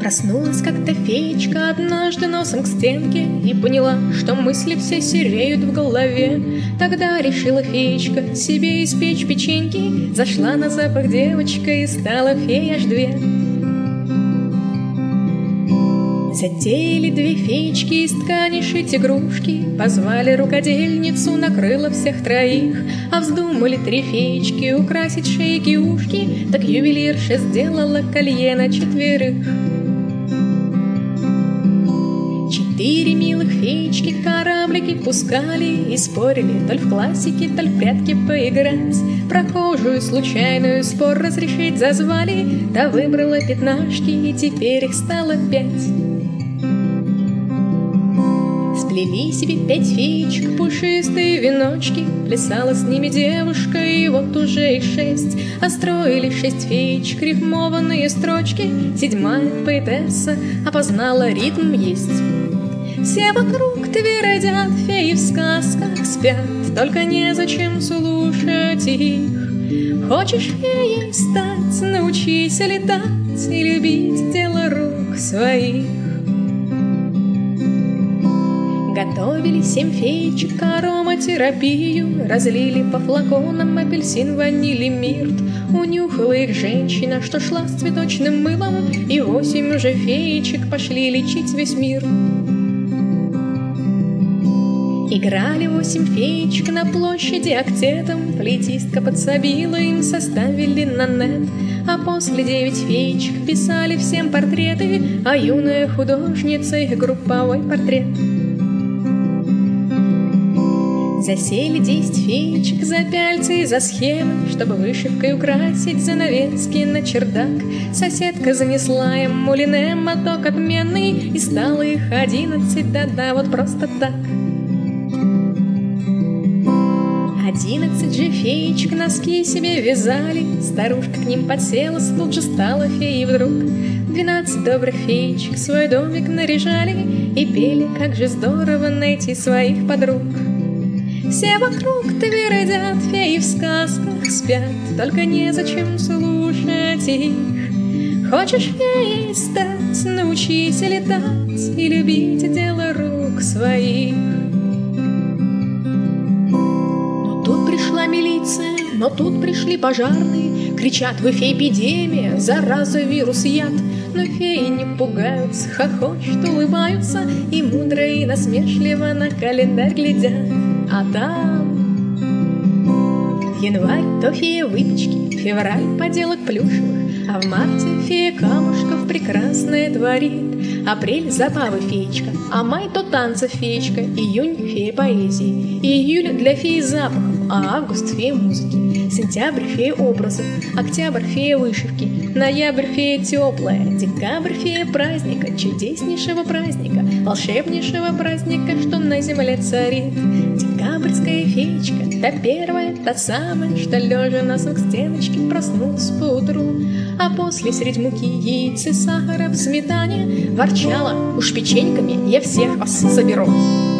Проснулась как-то феечка однажды носом к стенке и поняла, что мысли все сереют в голове. Тогда решила феечка себе испечь печеньки, зашла на запах девочка и стала феей аж две. Затеяли две феечки из ткани шить игрушки, позвали рукодельницу, накрыла всех троих. А вздумали три феечки украсить шейки и ушки, так ювелирша сделала колье на четверых. Четыре милых феечки кораблики пускали и спорили, то ли в классике, то ли в прятки поиграть. Прохожую случайную спор разрешить зазвали, та выбрала пятнашки, и теперь их стало 5. Сплели себе 5 феечек пушистые веночки, плясала с ними девушка, и вот уже их 6. А строили 6 феечек рифмованные строчки, 7-я поэтесса опознала ритм есть. Все вокруг твердят, феи в сказках спят, только незачем слушать их. Хочешь феей стать, научись летать и любить дело рук своих. Готовили 7 феечек ароматерапию, разлили по флаконам апельсин, ваниль и мирт. Унюхала их женщина, что шла с цветочным мылом, и 8 уже феечек пошли лечить весь мир. Играли 8 феечек на площади октетом, флейтистка подсобила им, составили на нет. А после 9 феечек писали всем портреты, а юная художница их групповой портрет. Засели 10 феечек за пяльцы и за схемы, чтобы вышивкой украсить занавески на чердак. Соседка занесла им мулине моток отменный, и стало их 11, да-да, вот просто так. 11 же феечек носки себе вязали, старушка к ним подсела, тут же стала феей вдруг. 12 добрых феечек свой домик наряжали и пели, как же здорово найти своих подруг. Все вокруг твердят, феи в сказках спят, только незачем слушать их. Хочешь феей стать, научись летать и любить дело рук своих. Но тут пришла милиция, но тут пришли пожарные, кричат: вы феэпидемия, зараза, вирус, яд. Но феи не пугаются, хохочут, улыбаются и мудро и насмешливо на календарь глядят. А там январь то фея выпечки, февраль поделок плюшевых, а в марте фея камушков прекрасное творит. Апрель забавы феечка, а май то танцев феечка, июнь фея поэзии, июль для феи запахов, а август фея музыки, сентябрь фея образов, октябрь фея вышивки, ноябрь фея теплая, декабрь фея праздника, чудеснейшего праздника, волшебнейшего праздника, что на земле царит. Декабрьская феечка, та первая, та самая, что лежа носом к стеночке проснулась поутру, а после средь муки, яиц и сахара в сметане ворчала: уж печеньками я всех вас соберу.